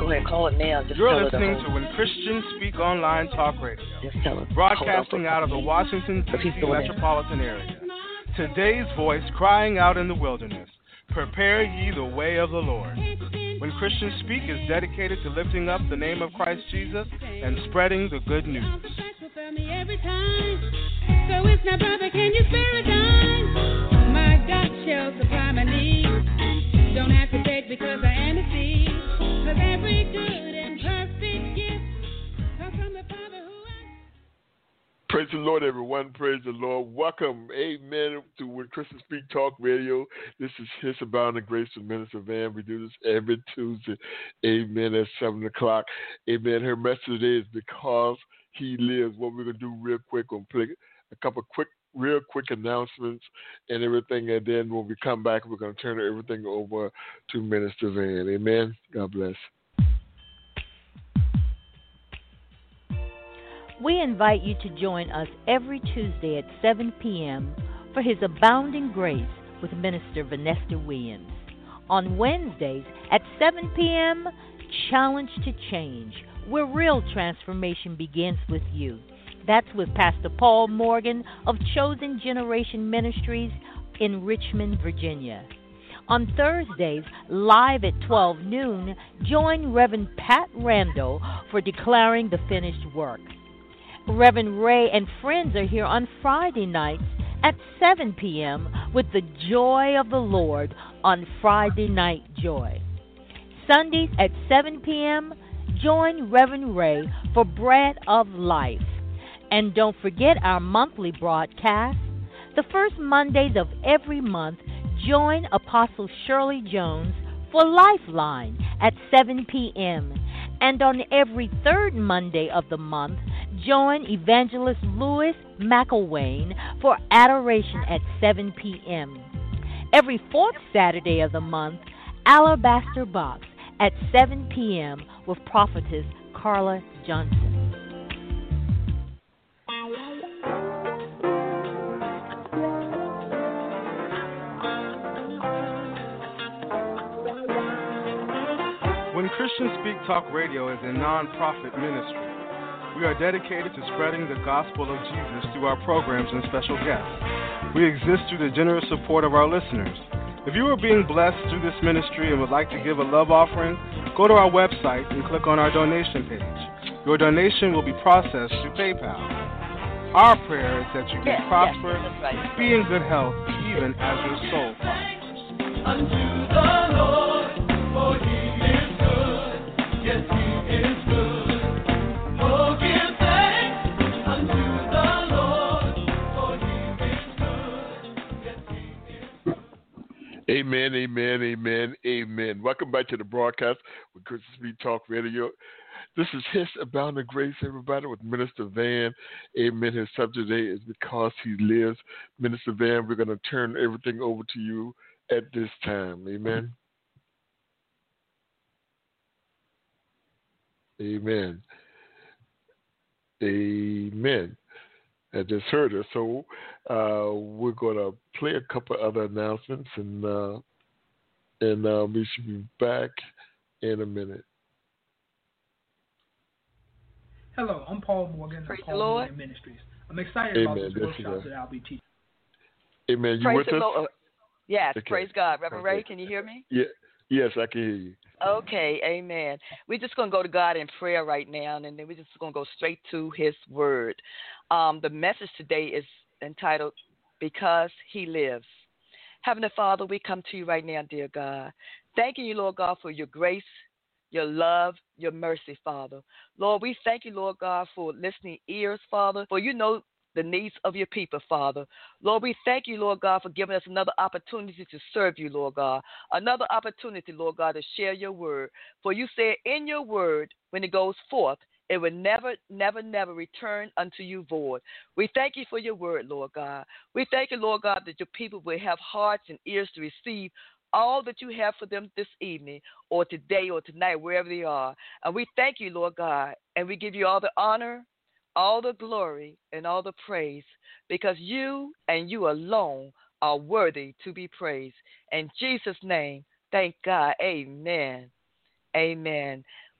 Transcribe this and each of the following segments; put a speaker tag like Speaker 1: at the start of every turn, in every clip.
Speaker 1: ahead, call it now. Just
Speaker 2: You're
Speaker 1: tell
Speaker 2: listening
Speaker 1: her
Speaker 2: to When Christians Speak Online Talk Radio,
Speaker 1: just tell her.
Speaker 2: broadcasting out of the Washington, D.C. metropolitan area. Today's voice crying out in the wilderness, prepare ye the way of the Lord. When Christians Speak is dedicated to lifting up the name of Christ Jesus and spreading the good news.
Speaker 3: So it's not, brother, can you spare a dime? My God shall supply my needs. Don't have to beg because I am a seed. 'Cause every good and perfect gift comes from the Father who has...
Speaker 4: Praise the Lord, everyone. Praise the Lord. Welcome, amen, to When Christians Speak Talk Radio. This is His Abounding Grace with Minister Van. We do this every Tuesday, amen, at 7 o'clock. Amen. Her message today is Because He Lives. What we're going to do real quick, we're going to play a couple real quick announcements and everything, and then when we come back, we're going to turn everything over to Minister Van. Amen. God bless.
Speaker 5: We invite you to join us every Tuesday at 7 p.m. for His Abounding Grace with Minister Vanessa Williams. On Wednesdays at 7 p.m., Challenge to Change, where real transformation begins with you. That's with Pastor Paul Morgan of Chosen Generation Ministries in Richmond, Virginia. On Thursdays, live at 12 noon, join Reverend Pat Randall for Declaring the Finished Work. Reverend Ray and friends are here on Friday nights at 7 p.m. with the Joy of the Lord on Friday Night Joy. Sundays at 7 p.m., join Reverend Ray for Bread of Life. And don't forget our monthly broadcast. The first Mondays of every month, join Apostle Shirley Jones for Lifeline at 7 p.m. And on every third Monday of the month, join Evangelist Louis McElwain for Adoration at 7 p.m. Every fourth Saturday of the month, Alabaster Box at 7 p.m. with Prophetess Carla Johnson.
Speaker 2: When Christians Speak Talk Radio is a non-profit ministry. We are dedicated to spreading the gospel of Jesus through our programs and special guests. We exist through the generous support of our listeners. If you are being blessed through this ministry and would like to give a love offering, go to our website and click on our donation page. Your donation will be processed through PayPal. Our prayer is that you may prosper, be in good health, even as your soul prospers.
Speaker 6: Unto the Lord, for He is good. Yes, He is good. Oh, give thanks unto the Lord, for He is good. Yes, He is good.
Speaker 4: Amen, amen, amen, amen. Welcome back to the broadcast with Christians Speak Talk Radio. This is His Abounding Grace, everybody, with Minister Van. Amen. His subject today is Because He Lives. Minister Van, we're going to turn everything over to you at this time. Amen. Amen. Amen. I just heard her. So we're going to play a couple other announcements, and we should be back in a minute.
Speaker 7: Hello, I'm Paul Morgan of Paul Morgan Ministries. I'm excited about this workshop that I'll be teaching.
Speaker 4: Amen. You
Speaker 1: praise
Speaker 4: with us?
Speaker 1: Lord. Yes,
Speaker 4: okay.
Speaker 1: Praise God. Reverend Ray, can you hear me?
Speaker 4: Yeah. Yes, I can hear you.
Speaker 1: Okay, amen. We're just going to go to God in prayer right now, and then we're just going to go straight to His Word. The message today is entitled, Because He Lives. Heavenly Father, we come to you right now, dear God. Thanking you, Lord God, for your grace, your love, your mercy, Father. Lord, we thank you, Lord God, for listening ears, Father, for you know the needs of your people, Father. Lord, we thank you, Lord God, for giving us another opportunity to serve you, Lord God. Another opportunity, Lord God, to share your word. For you said in your word, when it goes forth, it will never, never, never return unto you void. We thank you for your word, Lord God. We thank you, Lord God, that your people will have hearts and ears to receive all that you have for them this evening or today or tonight, wherever they are. And we thank you, Lord God, and we give you all the honor, all the glory, and all the praise, because you and you alone are worthy to be praised. In Jesus' name, thank God. Amen. Amen.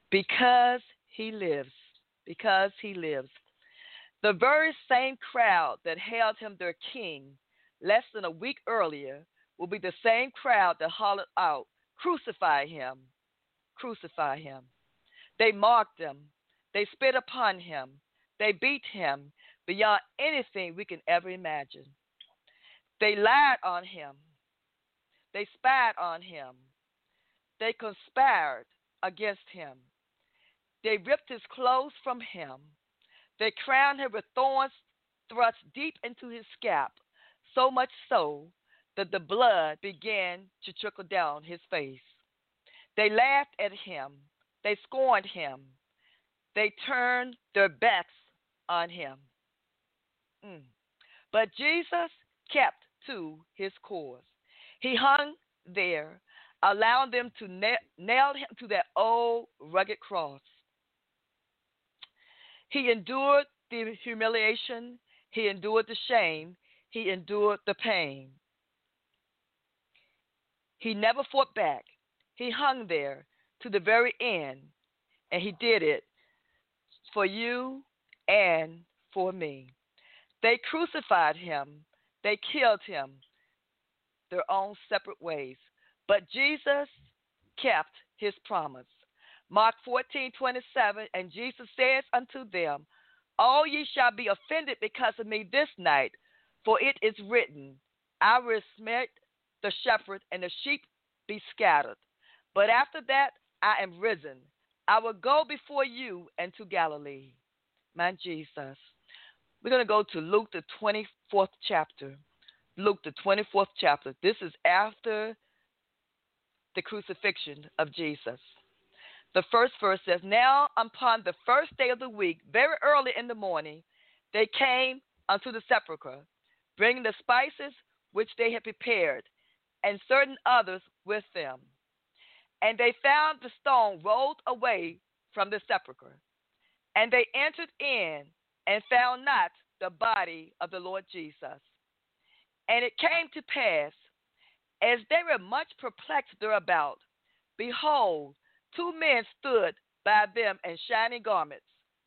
Speaker 1: Because he lives. Because he lives. The very same crowd that hailed him their king less than a week earlier will be the same crowd that hollered out, "Crucify him! Crucify him!" They mocked him. They spit upon him. They beat him beyond anything we can ever imagine. They lied on him. They spied on him. They conspired against him. They ripped his clothes from him. They crowned him with thorns thrust deep into his scalp, so much so that the blood began to trickle down his face. They laughed at him. They scorned him. They turned their backs on him. But Jesus kept to his course. He hung there, allowing them to nail him to that old rugged cross. He endured the humiliation. He endured the shame. He endured the pain. He never fought back. He hung there to the very end, and he did it for you and for me. They crucified him. They killed him their own separate ways. But Jesus kept his promise. Mark 14:27, and Jesus says unto them, All ye shall be offended because of me this night, for it is written, I will smite the shepherd, and the sheep be scattered. But after that I am risen. I will go before you into Galilee. My Jesus. We're going to go to Luke, the 24th chapter. Luke, the 24th chapter. This is after the crucifixion of Jesus. The first verse says, Now upon the first day of the week, very early in the morning, they came unto the sepulchre, bringing the spices which they had prepared, and certain others with them. And they found the stone rolled away from the sepulchre. And they entered in and found not the body of the Lord Jesus. And it came to pass, as they were much perplexed thereabout, behold, two men stood by them in shining garments.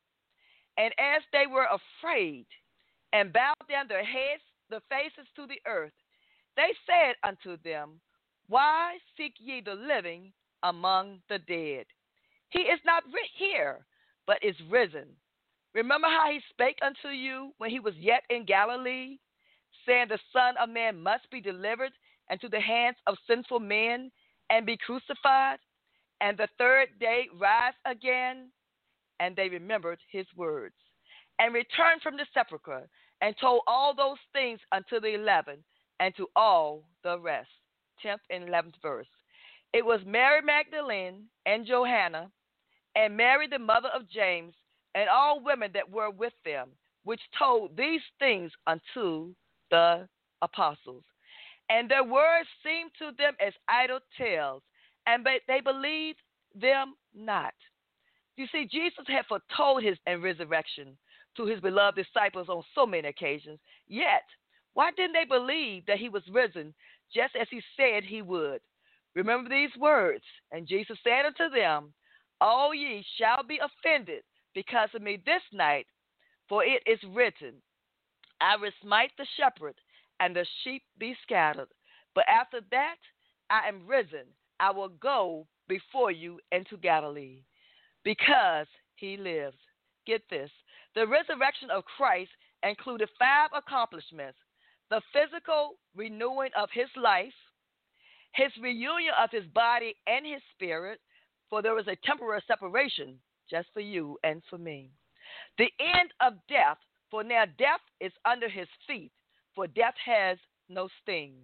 Speaker 1: And as they were afraid, and bowed down their heads, their faces to the earth, they said unto them, Why seek ye the living among the dead? He is not here, but is risen. Remember how he spake unto you when he was yet in Galilee, saying, The Son of Man must be delivered into the hands of sinful men and be crucified, and the third day rise again. And they remembered his words, and returned from the sepulchre, and told all those things unto the 11, and to all the rest. 10th and 11th verse. It was Mary Magdalene, and Johanna, and Mary the mother of James, and all women that were with them, which told these things unto the apostles. And their words seemed to them as idle tales, and they believed them not. You see, Jesus had foretold his resurrection to his beloved disciples on so many occasions. Yet, why didn't they believe that he was risen just as he said he would? Remember these words. And Jesus said unto them, All ye shall be offended because of me this night, for it is written, I will smite the shepherd, and the sheep be scattered. But after that I am risen. I will go before you into Galilee. Because he lives. Get this. The resurrection of Christ included 5 accomplishments: the physical renewing of his life, his reunion of his body and his spirit, for there was a temporary separation just for you and for me. The end of death, for now death is under his feet, for death has no sting.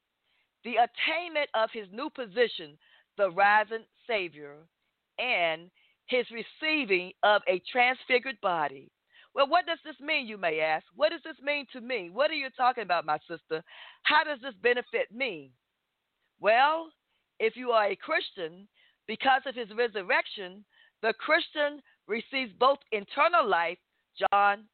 Speaker 1: The attainment of his new position, the risen Savior, and his receiving of a transfigured body. Well, what does this mean, you may ask? What does this mean to me? What are you talking about, my sister? How does this benefit me? Well, if you are a Christian, because of his resurrection, the Christian receives both eternal life, John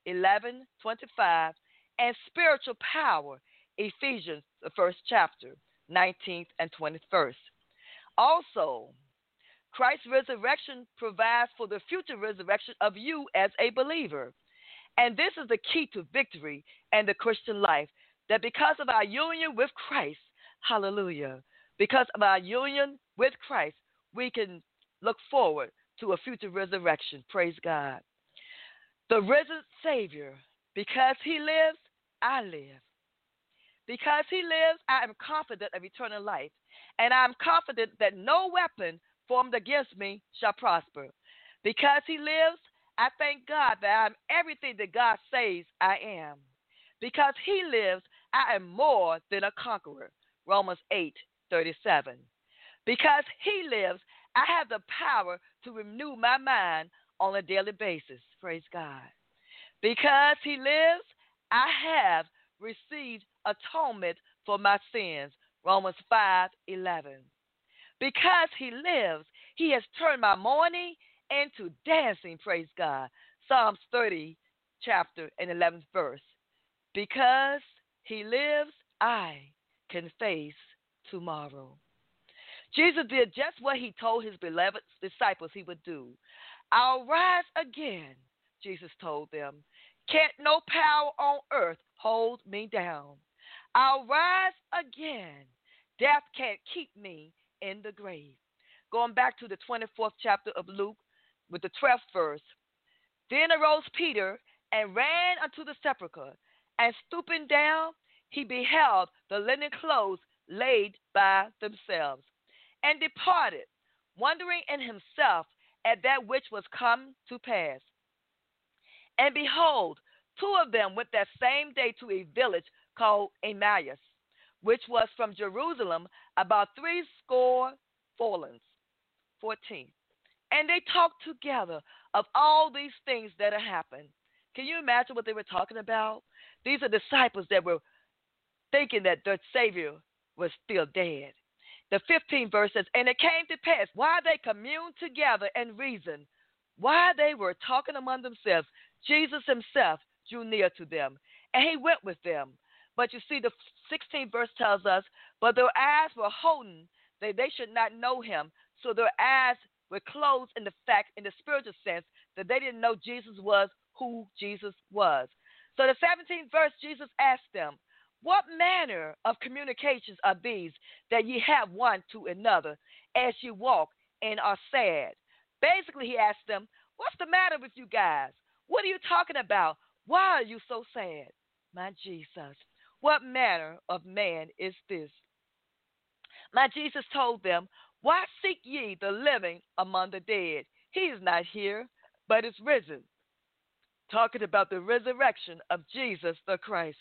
Speaker 1: 11:25, and spiritual power, Ephesians, the 1st chapter, 19th and 21st. Also, Christ's resurrection provides for the future resurrection of you as a believer. And this is the key to victory and the Christian life, that because of our union with Christ, hallelujah, because of our union with Christ, we can look forward to a future resurrection. Praise God. The risen Savior, because he lives, I live. Because he lives, I am confident of eternal life, and I am confident that no weapon formed against me shall prosper. Because he lives, I thank God that I am everything that God says I am. Because he lives, I am more than a conqueror. Romans 8:37. Because he lives, I have the power to renew my mind on a daily basis. Praise God. Because he lives, I have received atonement for my sins. Romans 5:11. Because he lives, he has turned my mourning into dancing. Praise God. Psalms 30, chapter and 11th verse. Because he lives, I can face tomorrow. Jesus did just what he told his beloved disciples he would do. I'll rise again, Jesus told them. Can't no power on earth hold me down. I'll rise again. Death can't keep me in the grave. Going back to the 24th chapter of Luke with the 12th verse. Then arose Peter and ran unto the sepulchre, and stooping down, he beheld the linen clothes laid by themselves, and departed, wondering in himself at that which was come to pass. And behold, two of them went that same day to a village called Emmaus, which was from Jerusalem about 80 furlongs. 14. And they talked together of all these things that had happened. Can you imagine what they were talking about? These are disciples that were thinking that their Savior was still dead. The 15th verse says, and it came to pass, while they communed together and reasoned, while they were talking among themselves, Jesus himself drew near to them, and he went with them. But you see, the 16th verse tells us, but their eyes were holden, that they should not know him. So their eyes were closed in the fact, in the spiritual sense, that they didn't know Jesus was who Jesus was. So the 17th verse, Jesus asked them, what manner of communications are these that ye have one to another as you walk and are sad? Basically, he asked them, what's the matter with you guys? What are you talking about? Why are you so sad? My Jesus, what manner of man is this? My Jesus told them, why seek ye the living among the dead? He is not here, but is risen. Talking about the resurrection of Jesus the Christ.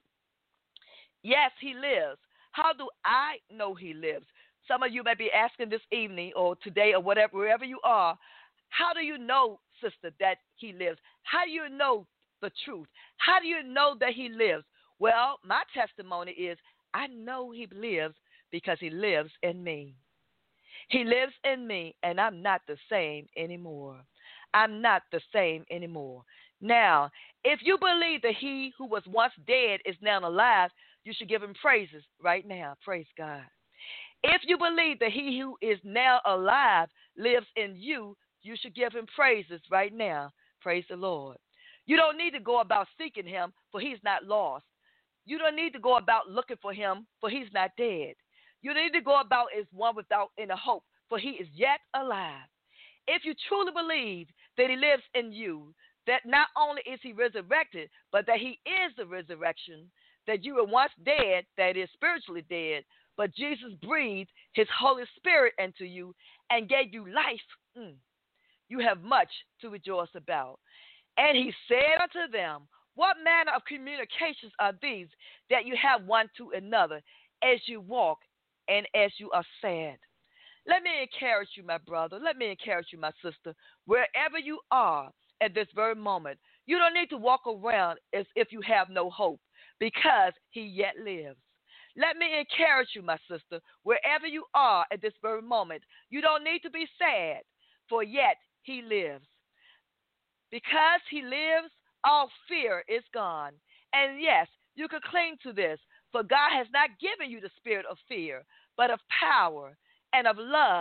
Speaker 1: Yes, he lives. How do I know he lives? Some of you may be asking this evening or today or whatever, wherever you are, how do you know, sister, that he lives? How do you know the truth? How do you know that he lives? Well, my testimony is I know he lives because he lives in me. He lives in me, and I'm not the same anymore. I'm not the same anymore. Now, if you believe that he who was once dead is now alive, you should give him praises right now. Praise God. If you believe that he who is now alive lives in you, you should give him praises right now. Praise the Lord. You don't need to go about seeking him, for he's not lost. You don't need to go about looking for him, for he's not dead. You need to go about as one without any hope, for he is yet alive. If you truly believe that he lives in you, that not only is he resurrected, but that he is the resurrection, that you were once dead, that is spiritually dead, but Jesus breathed his Holy Spirit into you and gave you life, you have much to rejoice about. And he said unto them, what manner of communications are these that you have one to another as you walk and as you are sad? Let me encourage you, my brother. Let me encourage you, my sister. Wherever you are at this very moment, you don't need to walk around as if you have no hope, because he yet lives. Let me encourage you, my sister. Wherever you are at this very moment, you don't need to be sad, for yet he lives. Because he lives, all fear is gone. And yes, you can cling to this, for God has not given you the spirit of fear, but of power and of love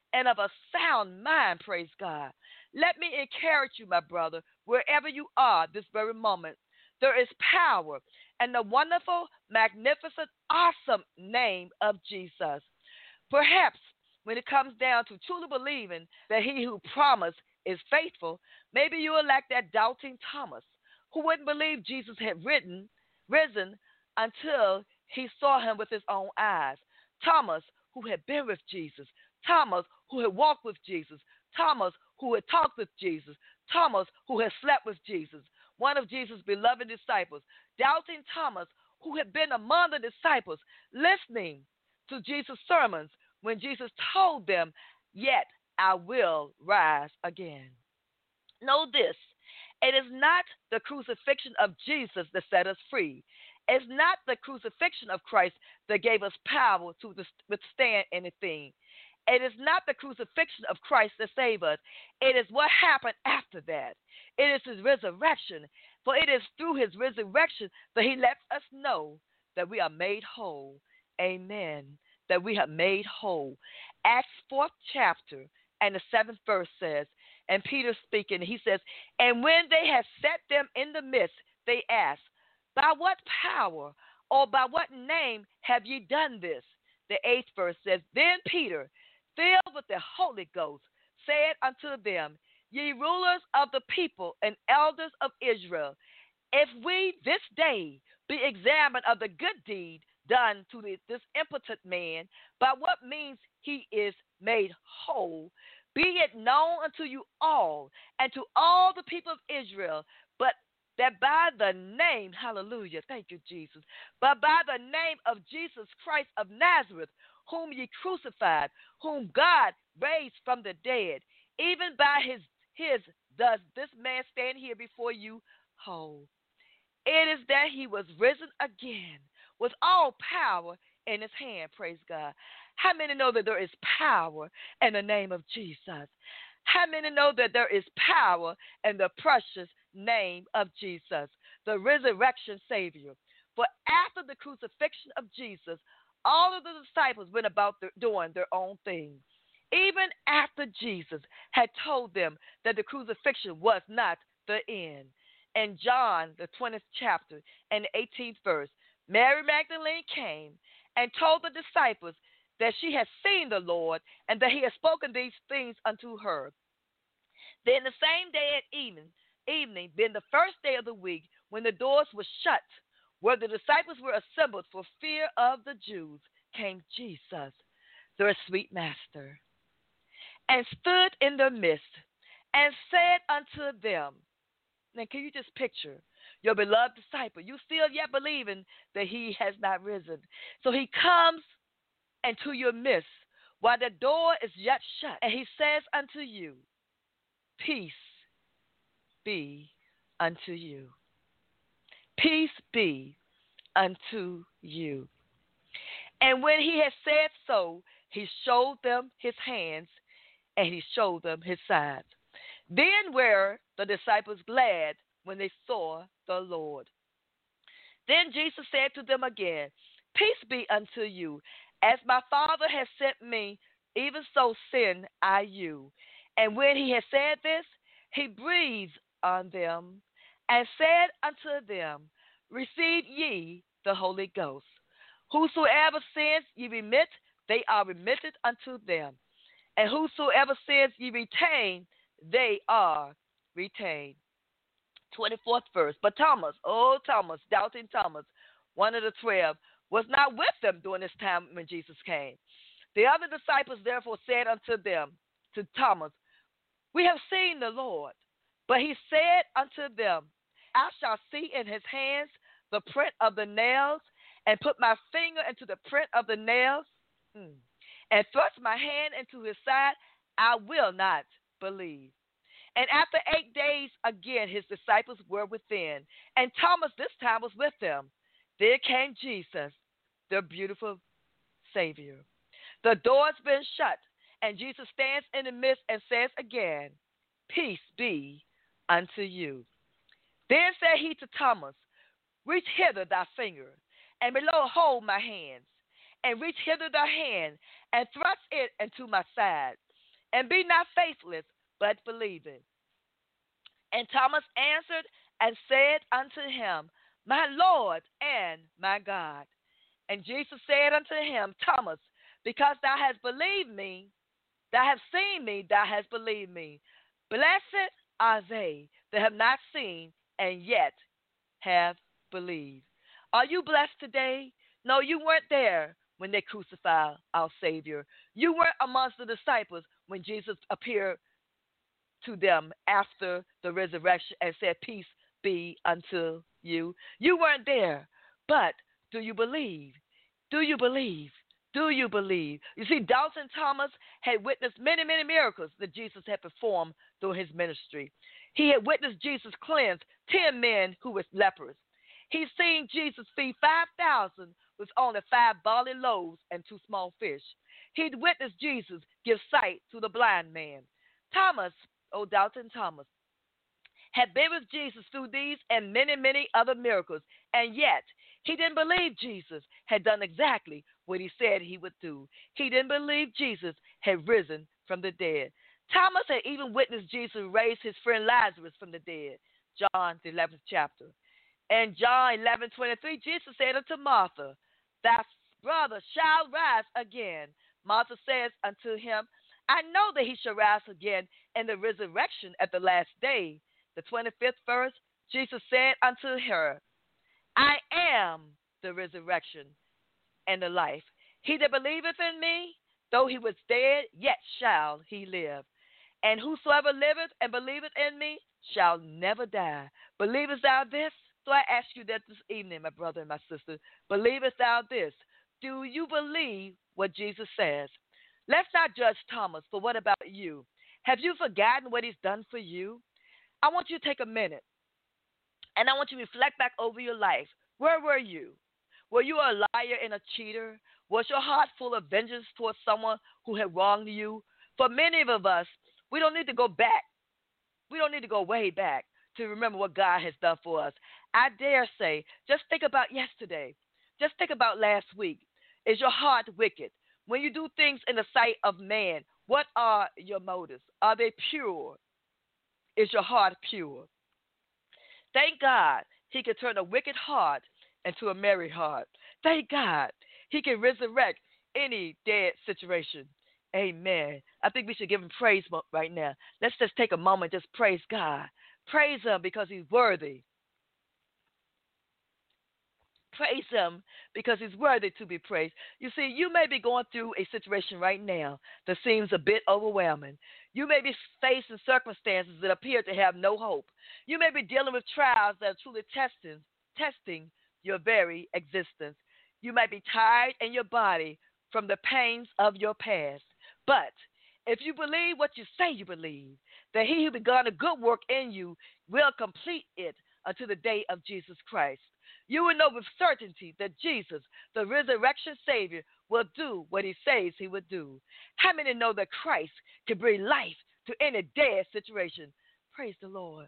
Speaker 1: and of a sound mind, praise God. Let me encourage you, my brother, wherever you are this very moment. There is power in the wonderful, magnificent, awesome name of Jesus. Perhaps when it comes down to truly believing that he who promised is faithful, maybe you are like that doubting Thomas, who wouldn't believe Jesus had risen until he saw him with his own eyes. Thomas, who had been with Jesus. Thomas, who had walked with Jesus. Thomas, who had talked with Jesus. Thomas, who had slept with Jesus. One of Jesus' beloved disciples. Doubting Thomas, who had been among the disciples, listening to Jesus' sermons when Jesus told them, "Yet I will rise again." Know this, it is not the crucifixion of Jesus that set us free. It's not the crucifixion of Christ that gave us power to withstand anything. It is not the crucifixion of Christ that saved us. It is what happened after that. It is his resurrection. For it is through his resurrection that he lets us know that we are made whole. Amen. That we have made whole. Acts 4th chapter and the 7th verse says, and Peter speaking, he says, and when they had set them in the midst, they asked, by what power or by what name have ye done this? The 8th verse says, then Peter, filled with the Holy Ghost, said unto them, ye rulers of the people and elders of Israel, if we this day be examined of the good deed done to this impotent man, by what means he is made whole, be it known unto you all and to all the people of Israel, but that by the name, hallelujah, thank you, Jesus, but by the name of Jesus Christ of Nazareth, whom ye crucified, whom God raised from the dead, even by his does this man stand here before you whole. It is that he was risen again with all power in his hand, praise God. How many know that there is power in the name of Jesus? How many know that there is power in the precious name of Jesus, the resurrection Savior? For after the crucifixion of Jesus, all of the disciples went about doing their own thing. Even after Jesus had told them that the crucifixion was not the end. In John, the 20th chapter and the 18th verse, Mary Magdalene came and told the disciples that she had seen the Lord and that he had spoken these things unto her. Then the same day at evening, being the first day of the week, when the doors were shut, where the disciples were assembled for fear of the Jews, came Jesus, their sweet master, and stood in their midst, and said unto them, now can you just picture your beloved disciple? You still yet believing that he has not risen. So he comes into your midst while the door is yet shut, and he says unto you, peace be unto you. Peace be unto you. And when he had said so, he showed them his hands, and he showed them his side. Then were the disciples glad when they saw the Lord. Then Jesus said to them again, peace be unto you. As my Father has sent me, even so send I you. And when he had said this, he breathed on them and said unto them, receive ye the Holy Ghost. Whosoever sins ye remit, they are remitted unto them. And whosoever sins ye retain, they are retained. 24th verse. But Thomas, doubting Thomas, one of the 12, was not with them during this time when Jesus came. The other disciples therefore said unto them, to Thomas, we have seen the Lord. But he said unto them, I shall see in his hands the print of the nails, and put my finger into the print of the nails, and thrust my hand into his side, I will not believe. And after 8 days, again, his disciples were within, and Thomas this time was with them. There came Jesus, the beautiful Savior. The door's been shut, and Jesus stands in the midst and says again, peace be unto you. Then said he to Thomas, reach hither thy finger, and below hold my hands, and reach hither thy hand, and thrust it into my side, and be not faithless, but believing. And Thomas answered and said unto him, My Lord and my God. And Jesus said unto him, Thomas, because thou hast believed me, thou hast seen me, thou hast believed me. Blessed are they that have not seen and yet have believed. Are you blessed today? No, you weren't there when they crucified our Savior. You weren't amongst the disciples when Jesus appeared to them after the resurrection and said, Peace be unto you. You weren't there, but do you believe? Do you believe? Do you believe? You see, Doubting Thomas had witnessed many, many miracles that Jesus had performed through his ministry. He had witnessed Jesus cleanse 10 men who were lepers. He's seen Jesus feed 5,000 with only 5 barley loaves and 2 small fish. He'd witnessed Jesus give sight to the blind man. Thomas, Doubting Thomas, had been with Jesus through these and many, many other miracles, and yet he didn't believe Jesus had done exactly what he said he would do. He didn't believe Jesus had risen from the dead. Thomas had even witnessed Jesus raise his friend Lazarus from the dead, John, the 11th chapter. In John 11:23, Jesus said unto Martha, Thy brother shall rise again. Martha says unto him, I know that he shall rise again in the resurrection at the last day. The 25th verse, Jesus said unto her, I am the resurrection and the life. He that believeth in me, though he was dead, yet shall he live. And whosoever liveth and believeth in me shall never die. Believest thou this? So I ask you that this evening, my brother and my sister, believest thou this? Do you believe what Jesus says? Let's not judge Thomas, but what about you? Have you forgotten what he's done for you? I want you to take a minute, and I want you to reflect back over your life. Where were you? Were you a liar and a cheater? Was your heart full of vengeance towards someone who had wronged you? For many of us, we don't need to go back. We don't need to go way back to remember what God has done for us. I dare say, just think about yesterday. Just think about last week. Is your heart wicked? When you do things in the sight of man, what are your motives? Are they pure? Is your heart pure? Thank God he can turn a wicked heart into a merry heart. Thank God he can resurrect any dead situation. Amen. I think we should give him praise right now. Let's just take a moment, just praise God. Praise him because he's worthy. Praise him because he's worthy to be praised. You see, you may be going through a situation right now that seems a bit overwhelming. You may be facing circumstances that appear to have no hope. You may be dealing with trials that are truly testing your very existence. You might be tired in your body from the pains of your past. But if you believe what you say you believe, that he who begun a good work in you will complete it until the day of Jesus Christ, you will know with certainty that Jesus, the resurrection Savior, will do what he says he would do. How many know that Christ can bring life to any dead situation? Praise the Lord.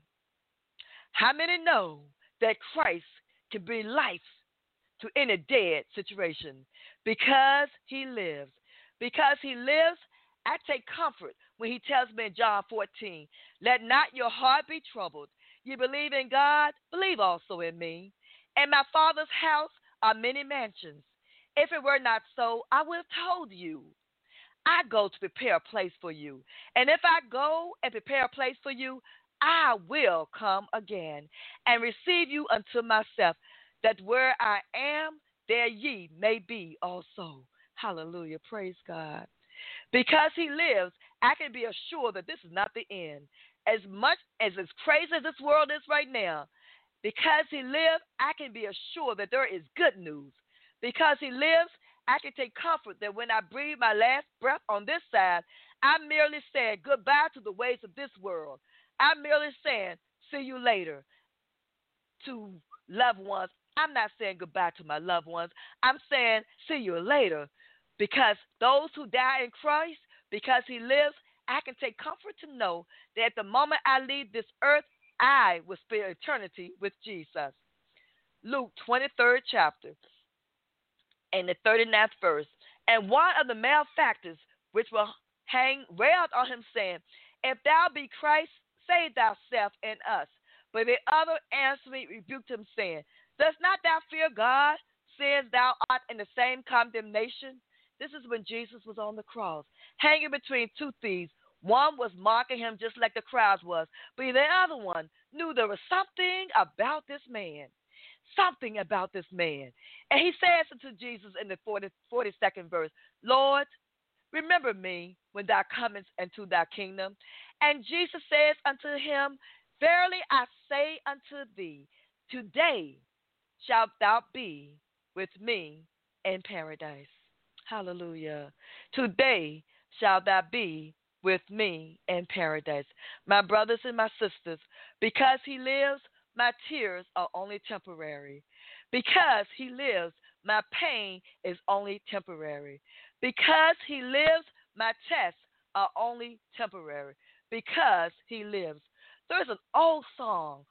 Speaker 1: How many know that Christ can bring life to any dead situation? Because he lives. Because he lives, I take comfort when he tells me in John 14, let not your heart be troubled. You believe in God, believe also in me. In my Father's house are many mansions. If it were not so, I would have told you. I go to prepare a place for you. And if I go and prepare a place for you, I will come again and receive you unto myself, that where I am, there ye may be also. Hallelujah. Praise God. Because he lives, I can be assured that this is not the end. As much as crazy as this world is right now, because he lives, I can be assured that there is good news. Because he lives, I can take comfort that when I breathe my last breath on this side, I'm merely saying goodbye to the ways of this world. I'm merely saying, see you later to loved ones. I'm not saying goodbye to my loved ones. I'm saying, see you later. Because those who die in Christ, because he lives, I can take comfort to know that at the moment I leave this earth, I will spend eternity with Jesus. Luke 23rd chapter and the 39th verse. And one of the malefactors which were railed on him, saying, If thou be Christ, save thyself and us. But the other answering rebuked him, saying, Dost not thou fear God, seeing thou art in the same condemnation? This is when Jesus was on the cross, hanging between two thieves. One was mocking him just like the crowds was, but the other one knew there was something about this man. Something about this man. And he says unto Jesus in the 42nd verse, Lord, remember me when thou comest into thy kingdom. And Jesus says unto him, Verily I say unto thee, today shalt thou be with me in paradise. Hallelujah. Today shalt thou be with me in paradise. My brothers and my sisters, because he lives, my tears are only temporary. Because he lives, my pain is only temporary. Because he lives, my tests are only temporary. Because he lives. There's an old song.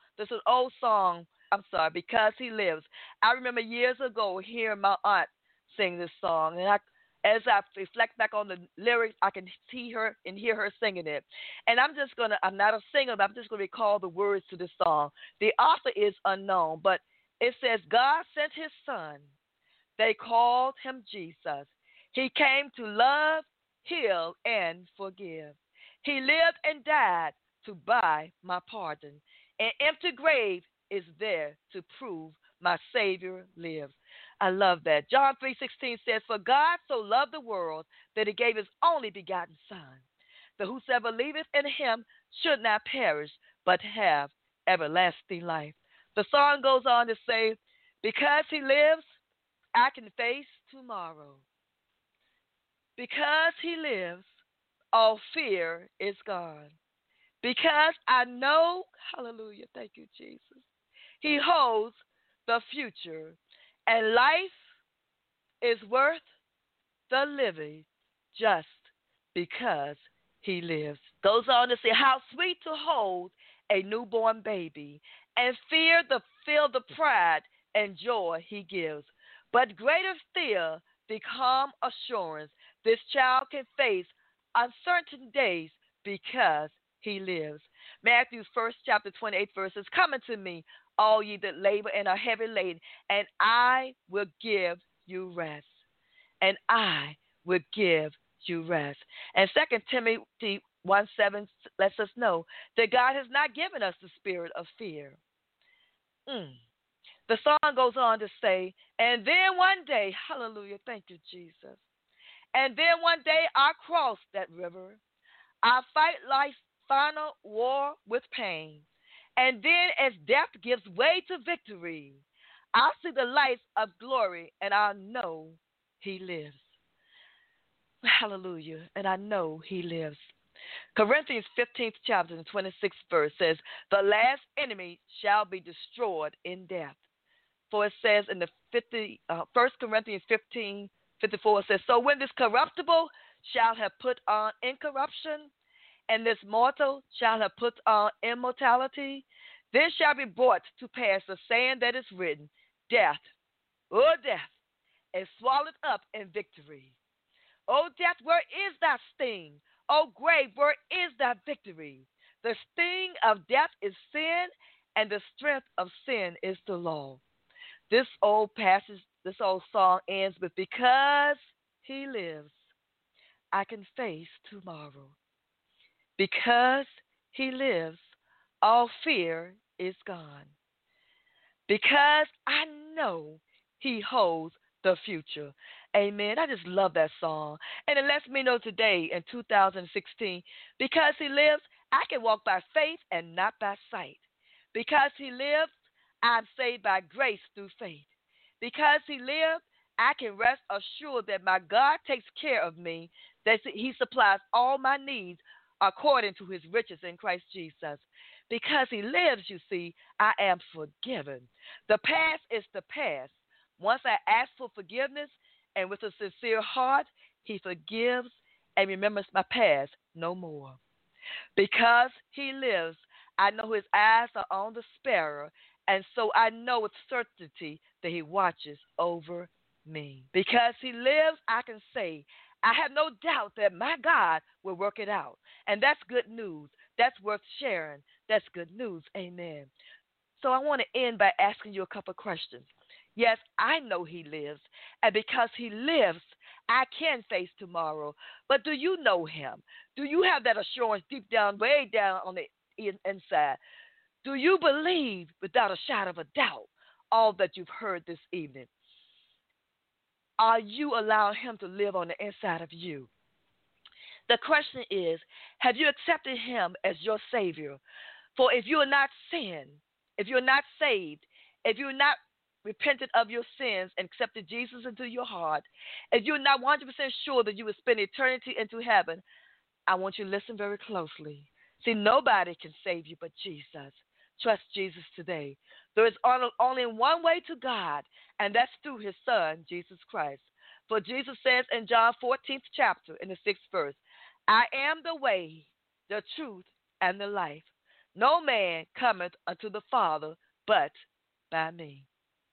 Speaker 1: Because he lives. I remember years ago hearing my aunt sing this song, and as I reflect back on the lyrics, I can see her and hear her singing it. And I'm not a singer, but I'm just going to recall the words to this song. The author is unknown, but it says, God sent his son. They called him Jesus. He came to love, heal, and forgive. He lived and died to buy my pardon. An empty grave is there to prove my Savior lives. I love that. John 3:16 says, For God so loved the world that he gave his only begotten Son, that whosoever believeth in him should not perish, but have everlasting life. The song goes on to say, Because he lives, I can face tomorrow. Because he lives, all fear is gone. Because I know, hallelujah, thank you, Jesus, he holds the future. And life is worth the living just because he lives. Goes on to say, how sweet to hold a newborn baby and feel the pride and joy he gives. But greater still, the calm assurance this child can face uncertain days because he lives. Matthew 1st chapter 28 verses, Come unto me, all ye that labor and are heavy laden, and I will give you rest. And I will give you rest. And 2 Timothy 1:7 lets us know that God has not given us the spirit of fear. The song goes on to say, and then one day, hallelujah, thank you, Jesus. And then one day I cross that river. I fight life's final war with pain. And then as death gives way to victory, I'll see the lights of glory and I'll know he lives. Hallelujah. And I know he lives. Corinthians 15th chapter and 26th verse says, the last enemy shall be destroyed in death. For it says in the 1 Corinthians 15:54, it says, so when this corruptible shall have put on incorruption, and this mortal shall have put on immortality, then shall be brought to pass the saying that is written, death, O death, is swallowed up in victory. O death, where is thy sting? O grave, where is thy victory? The sting of death is sin, and the strength of sin is the law. This old song ends with, because he lives, I can face tomorrow. Because he lives, all fear is gone. Because I know he holds the future. Amen. I just love that song. And it lets me know today in 2016, because he lives, I can walk by faith and not by sight. Because he lives, I'm saved by grace through faith. Because he lives, I can rest assured that my God takes care of me, that he supplies all my needs according to his riches in Christ Jesus. Because he lives, you see, I am forgiven. The past is the past. Once I ask for forgiveness, and with a sincere heart, he forgives and remembers my past no more. Because he lives, I know his eyes are on the sparrow, and so I know with certainty that he watches over me. Because he lives, I can say, I have no doubt that my God will work it out. And that's good news. That's worth sharing. That's good news. Amen. So I want to end by asking you a couple of questions. Yes, I know he lives. And because he lives, I can face tomorrow. But do you know him? Do you have that assurance deep down, way down on the inside? Do you believe without a shadow of a doubt all that you've heard this evening? Are you allowing him to live on the inside of you? The question is, have you accepted him as your Savior? For if you are not sinned, if you're not saved, if you're not repented of your sins and accepted Jesus into your heart, if you're not 100% sure that you will spend eternity into heaven, I want you to listen very closely. See, nobody can save you but Jesus. Trust Jesus today. There is only one way to God, and that's through his Son, Jesus Christ. For Jesus says in John 14th chapter, in the 6th verse, I am the way, the truth, and the life. No man cometh unto the Father but by me.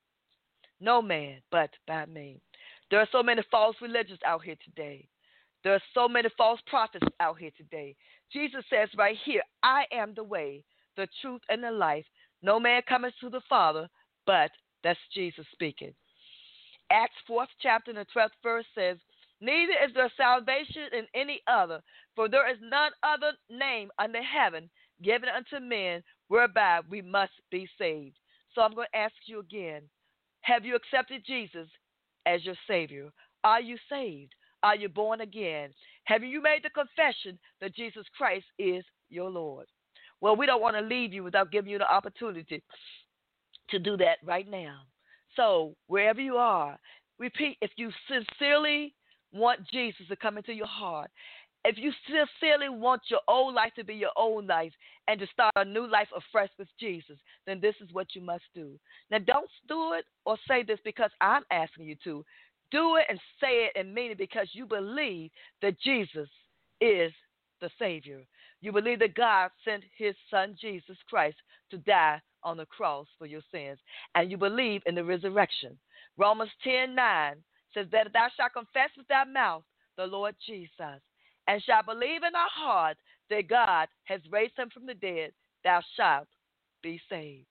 Speaker 1: No man but by me. There are so many false religions out here today. There are so many false prophets out here today. Jesus says right here, I am the way, the truth, and the life. No man cometh to the Father, but that's Jesus speaking. Acts 4th chapter and the 12th verse says, neither is there salvation in any other, for there is none other name under heaven given unto men whereby we must be saved. So I'm going to ask you again, have you accepted Jesus as your Savior? Are you saved? Are you born again? Have you made the confession that Jesus Christ is your Lord? Well, we don't want to leave you without giving you the opportunity to do that right now. So wherever you are, repeat, if you sincerely want Jesus to come into your heart, if you sincerely want your old life to be your old life and to start a new life afresh with Jesus, then this is what you must do. Now, don't do it or say this because I'm asking you to. Do it and say it and mean it because you believe that Jesus is the Savior. You believe that God sent his Son, Jesus Christ, to die on the cross for your sins. And you believe in the resurrection. Romans 10:9 says that thou shalt confess with thy mouth the Lord Jesus, and shalt believe in thy heart that God has raised him from the dead, thou shalt be saved.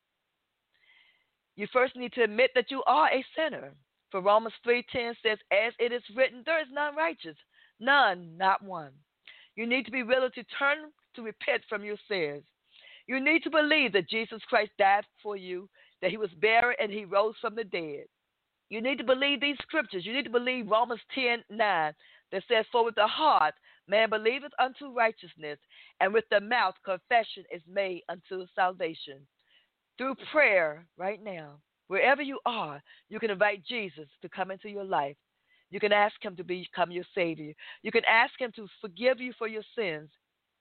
Speaker 1: You first need to admit that you are a sinner. For Romans 3:10 says, as it is written, there is none righteous, none, not one. You need to be willing to turn to repent from your sins. You need to believe that Jesus Christ died for you, that he was buried and he rose from the dead. You need to believe these scriptures. You need to believe Romans 10:9 that says, for with the heart man believeth unto righteousness, and with the mouth confession is made unto salvation. Through prayer right now, wherever you are, you can invite Jesus to come into your life. You can ask him to become your Savior. You can ask him to forgive you for your sins.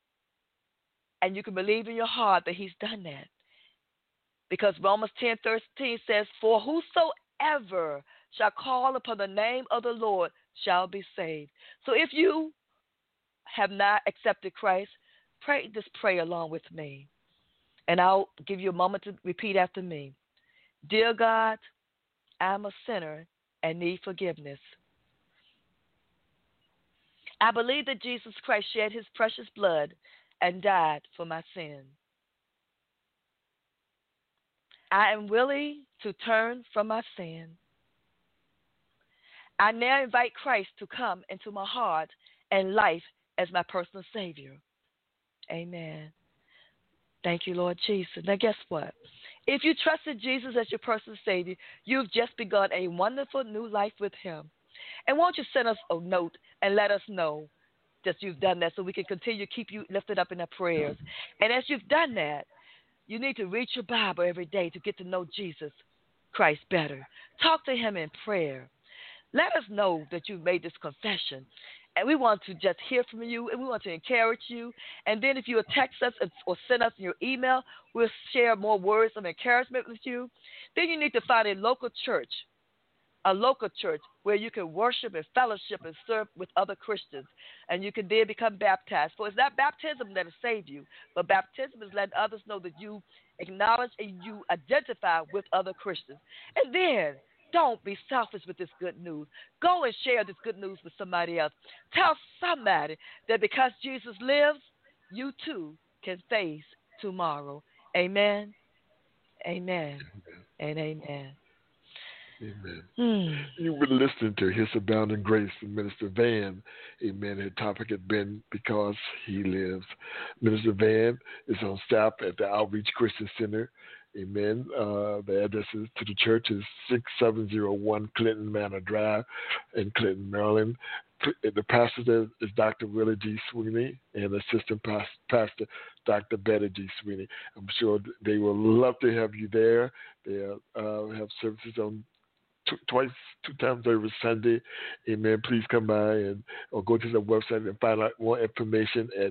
Speaker 1: And you can believe in your heart that he's done that. Because Romans 10:13 says, for whosoever shall call upon the name of the Lord shall be saved. So if you have not accepted Christ, pray this prayer along with me. And I'll give you a moment to repeat after me. Dear God, I'm a sinner and need forgiveness. I believe that Jesus Christ shed his precious blood and died for my sin. I am willing to turn from my sin. I now invite Christ to come into my heart and life as my personal Savior. Amen. Thank you, Lord Jesus. Now, guess what? If you trusted Jesus as your personal Savior, you've just begun a wonderful new life with him. And won't you send us a note and let us know that you've done that so we can continue to keep you lifted up in our prayers. And as you've done that, you need to read your Bible every day to get to know Jesus Christ better. Talk to him in prayer. Let us know that you've made this confession. And we want to just hear from you, and we want to encourage you. And then if you will text us or send us your email, we'll share more words of encouragement with you. Then you need to find a local church where you can worship and fellowship and serve with other Christians. And you can then become baptized. For it's not baptism that will save you, but baptism is letting others know that you acknowledge and you identify with other Christians. And then Don't be selfish with this good news. Go and share this good news with somebody else. Tell somebody that because Jesus lives, you too can face tomorrow. Amen. Amen. And amen.
Speaker 4: Amen. You've been listening to His Abounding Grace with Minister Van. Amen. Her topic had been Because He Lives. Minister Van is on staff at the Outreach Christian Center. Amen. The address to the church is 6701 Clinton Manor Drive in Clinton, Maryland. The pastor there is Dr. Willie G. Sweeney and Assistant Pastor Dr. Betty G. Sweeney. I'm sure they will love to have you there. They have services on two times every Sunday. Amen. Please come by or go to the website and find out more information at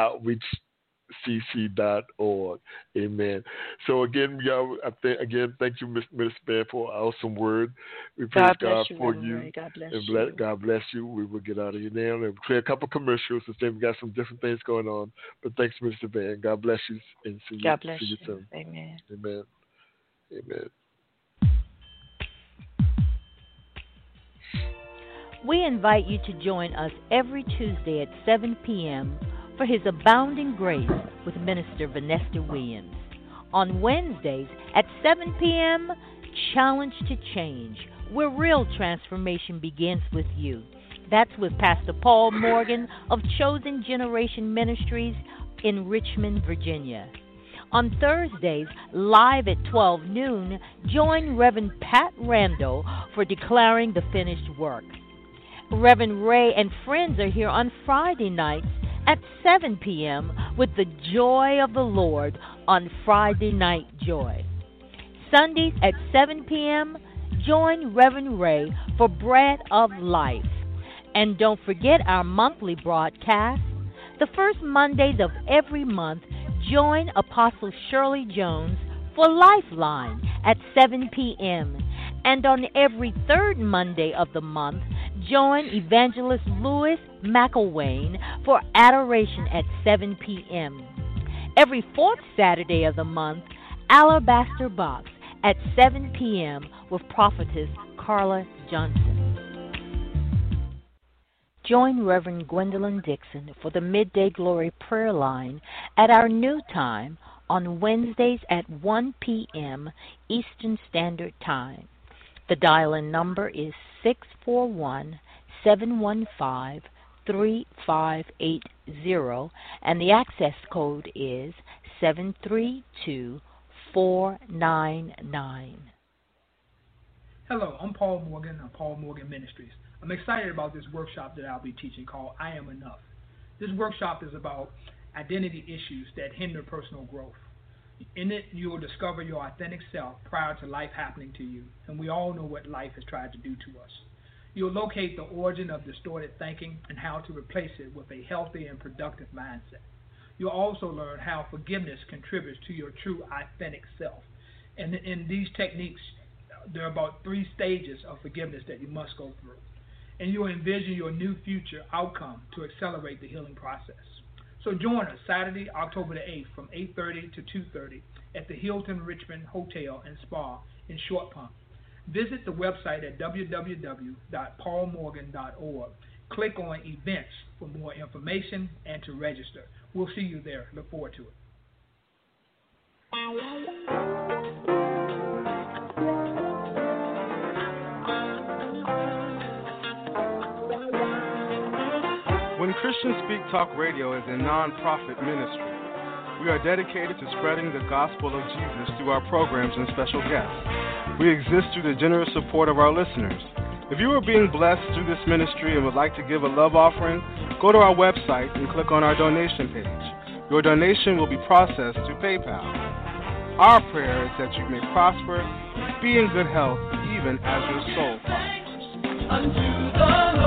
Speaker 4: outreachcc.org. Amen. So again, y'all, thank you, Minister Van, for an awesome word. We praise God for you.
Speaker 1: God bless
Speaker 4: and
Speaker 1: you.
Speaker 4: God bless you. We will get out of here now and play a couple commercials and then we got some different things going on. But thanks, Minister Van. God bless you and see
Speaker 1: God bless
Speaker 4: you
Speaker 1: you.
Speaker 4: soon.
Speaker 1: Amen.
Speaker 4: Amen. Amen.
Speaker 5: We invite you to join us every Tuesday at 7 p.m. for His Abounding Grace with Minister Vanessa Williams. On Wednesdays at 7 p.m., Challenge to Change, where real transformation begins with you. That's with Pastor Paul Morgan of Chosen Generation Ministries in Richmond, Virginia. On Thursdays, live at 12 noon, join Reverend Pat Randall for Declaring the Finished Work. Reverend Ray and friends are here on Friday nights at 7 p.m. with the Joy of the Lord on Friday Night Joy. Sundays at 7 p.m., join Reverend Ray for Bread of Life. And don't forget our monthly broadcast. The first Mondays of every month, join Apostle Shirley Jones for Lifeline at 7 p.m. And on every third Monday of the month, join Evangelist Louis McElwain for Adoration at 7 p.m. Every fourth Saturday of the month, Alabaster Box at 7 p.m. with Prophetess Carla Johnson. Join Reverend Gwendolyn Dixon for the Midday Glory Prayer Line at our new time on Wednesdays at 1 p.m. Eastern Standard Time. The dial-in number is 641-715-3580, and the access code is 732499.
Speaker 7: Hello, I'm Paul Morgan of Paul Morgan Ministries. I'm excited about this workshop that I'll be teaching called I Am Enough. This workshop is about identity issues that hinder personal growth. In it, you will discover your authentic self prior to life happening to you, and we all know what life has tried to do to us. You'll locate the origin of distorted thinking and how to replace it with a healthy and productive mindset. You'll also learn how forgiveness contributes to your true authentic self. And in these techniques, there are about 3 stages of forgiveness that you must go through. And you'll envision your new future outcome to accelerate the healing process. So join us Saturday, October the 8th from 8:30 to 2:30 at the Hilton Richmond Hotel and Spa in Short Pump. Visit the website at www.paulmorgan.org. Click on Events for more information and to register. We'll see you there. Look forward to it.
Speaker 2: When Christian Speak Talk Radio is a non-profit ministry, we are dedicated to spreading the gospel of Jesus through our programs and special guests. We exist through the generous support of our listeners. If you are being blessed through this ministry and would like to give a love offering, go to our website and click on our donation page. Your donation will be processed through PayPal. Our prayer is that you may prosper, be in good health, even as your soul prospers.
Speaker 6: Unto the Lord.